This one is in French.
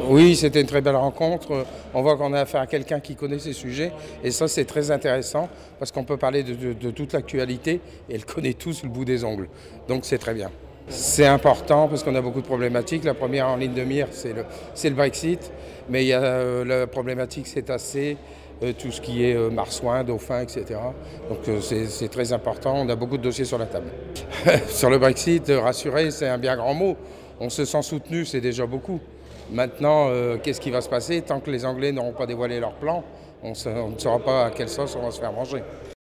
Oui, c'était une très belle rencontre. On voit qu'on a affaire à quelqu'un qui connaît ces sujets. Et ça, c'est très intéressant parce qu'on peut parler de toute l'actualité et elle connaît tout sous le bout des ongles. Donc c'est très bien. C'est important parce qu'on a beaucoup de problématiques. La première en ligne de mire, c'est le Brexit. Mais il y a la problématique cétacés, tout ce qui est marsouin, dauphin, etc. Donc c'est très important. On a beaucoup de dossiers sur la table. Sur le Brexit, rassurer, c'est un bien grand mot. On se sent soutenu, c'est déjà beaucoup. Maintenant, qu'est-ce qui va se passer? Tant que les Anglais n'auront pas dévoilé leur plan, on ne saura pas à quelle sauce on va se faire manger.